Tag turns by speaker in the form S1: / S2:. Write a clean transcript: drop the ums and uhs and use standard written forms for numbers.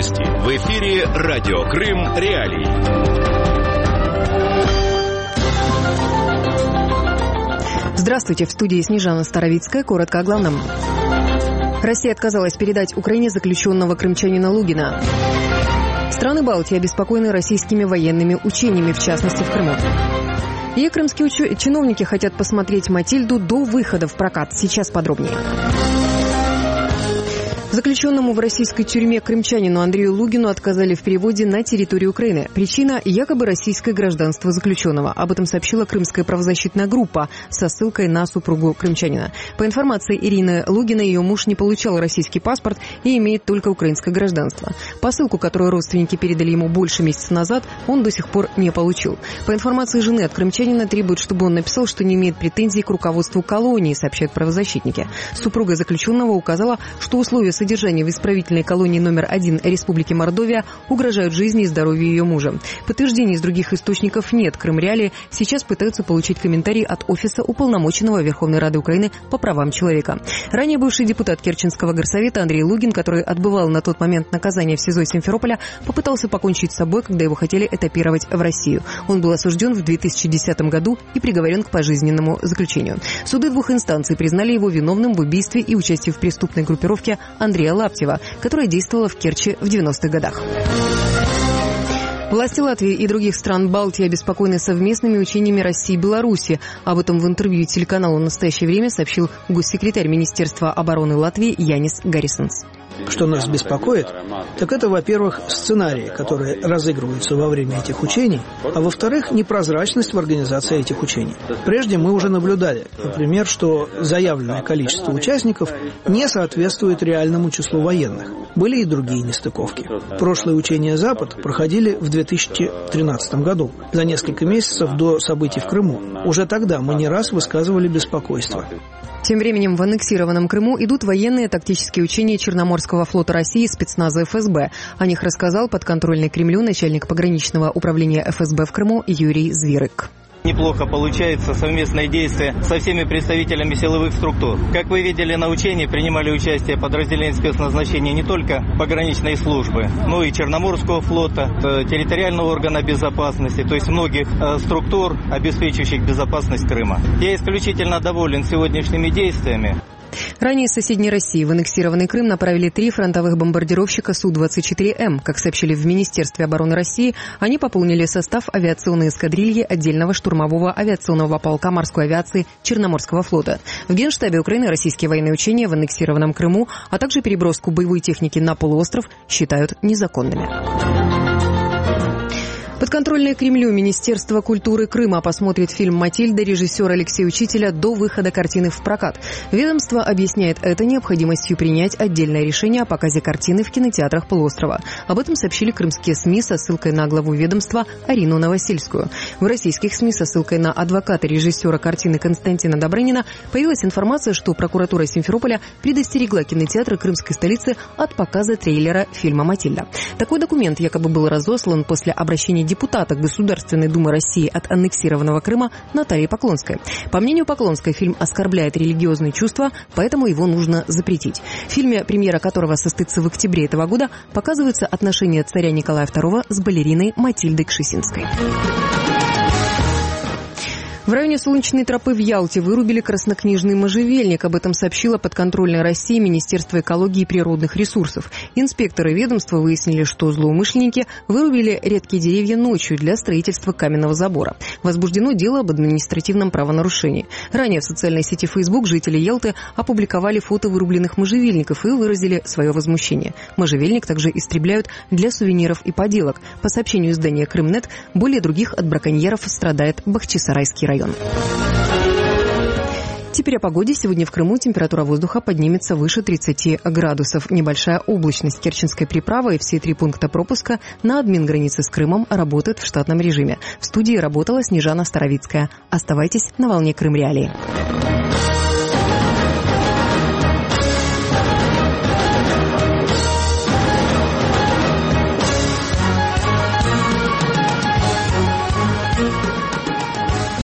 S1: Новости. В эфире Радио Крым. Реалии.
S2: Здравствуйте, в студии Снежана Старовицкая. Коротко о главном. Россия отказалась передать Украине заключенного крымчанина Лугина. Страны Балтии обеспокоены российскими военными учениями, в частности в Крыму. И крымские чиновники хотят посмотреть «Матильду» до выхода в прокат. Сейчас подробнее. Заключенному в российской тюрьме крымчанину Андрею Лугину отказали в переводе на территорию Украины. Причина – якобы российское гражданство заключенного. Об этом сообщила крымская правозащитная группа со ссылкой на супругу крымчанина. По информации Ирины Лугиной, ее муж не получал российский паспорт и имеет только украинское гражданство. Посылку, которую родственники передали ему больше месяца назад, он до сих пор не получил. По информации жены от крымчанина, требует, чтобы он написал, что не имеет претензий к руководству колонии, сообщают правозащитники. Супруга заключенного указала, что условия содержания в исправительной колонии номер 1 Республики Мордовия угрожают жизни и здоровью ее мужа. Подтверждений из других источников нет. Крым Реалии сейчас пытаются получить комментарий от Офиса Уполномоченного Верховной Рады Украины по правам человека. Ранее бывший депутат Керченского горсовета Андрей Лугин, который отбывал на тот момент наказание в СИЗО Симферополя, попытался покончить с собой, когда его хотели этапировать в Россию. Он был осужден в 2010 году и приговорен к пожизненному заключению. Суды двух инстанций признали его виновным в убийстве и участии в преступной группировке Андрея Лаптева, которая действовала в Керчи в 90-х годах. Власти Латвии и других стран Балтии обеспокоены совместными учениями России и Беларуси. Об этом в интервью телеканалу «Настоящее время» сообщил госсекретарь Министерства обороны Латвии Янис Гаррисонс.
S3: Что нас беспокоит, так это, во-первых, сценарии, которые разыгрываются во время этих учений, а во-вторых, непрозрачность в организации этих учений. Прежде мы уже наблюдали, например, что заявленное количество участников не соответствует реальному числу военных. Были и другие нестыковки. Прошлые учения «Запад» проходили в 2013 году, за несколько месяцев до событий в Крыму. Уже тогда мы не раз высказывали беспокойство.
S2: Тем временем в аннексированном Крыму идут военные тактические учения Черноморского флота России и спецназа ФСБ. О них рассказал подконтрольный Кремлю начальник пограничного управления ФСБ в Крыму Юрий Звирык.
S4: Неплохо получается совместное действие со всеми представителями силовых структур. Как вы видели на учении, принимали участие подразделения спецназначения не только пограничной службы, но и Черноморского флота, территориального органа безопасности, то есть многих структур, обеспечивающих безопасность Крыма. Я исключительно доволен сегодняшними действиями.
S2: Ранее из соседней России в аннексированный Крым направили 3 фронтовых бомбардировщика Су-24М. Как сообщили в Министерстве обороны России, они пополнили состав авиационной эскадрильи отдельного штурмового авиационного полка морской авиации Черноморского флота. В Генштабе Украины российские военные учения в аннексированном Крыму, а также переброску боевой техники на полуостров считают незаконными. Подконтрольное Кремлю Министерство культуры Крыма посмотрит фильм «Матильда» режиссера Алексея Учителя до выхода картины в прокат. Ведомство объясняет это необходимостью принять отдельное решение о показе картины в кинотеатрах полуострова. Об этом сообщили крымские СМИ со ссылкой на главу ведомства Арину Новосельскую. В российских СМИ со ссылкой на адвоката режиссера картины Константина Добрынина появилась информация, что прокуратура Симферополя предостерегла кинотеатры крымской столицы от показа трейлера фильма «Матильда». Такой документ якобы был разослан после обращения депутата Государственной Думы России от аннексированного Крыма Натальи Поклонской. По мнению Поклонской, фильм оскорбляет религиозные чувства, поэтому его нужно запретить. В фильме, премьера которого состоится в октябре этого года, показываются отношения царя Николая II с балериной Матильдой Кшесинской. В районе Солнечной тропы в Ялте вырубили краснокнижный можжевельник. Об этом сообщило подконтрольное России Министерство экологии и природных ресурсов. Инспекторы ведомства выяснили, что злоумышленники вырубили редкие деревья ночью для строительства каменного забора. Возбуждено дело об административном правонарушении. Ранее в социальной сети Facebook жители Ялты опубликовали фото вырубленных можжевельников и выразили свое возмущение. Можжевельник также истребляют для сувениров и поделок. По сообщению издания «Крымнет», более других от браконьеров страдает Бахчисарайский район. Теперь о погоде. Сегодня в Крыму температура воздуха поднимется выше 30 градусов. Небольшая облачность. Керченская переправа и все 3 пункта пропуска на админгранице с Крымом работают в штатном режиме. В студии работала Снежана Старовицкая. Оставайтесь на волне Крым Реалии.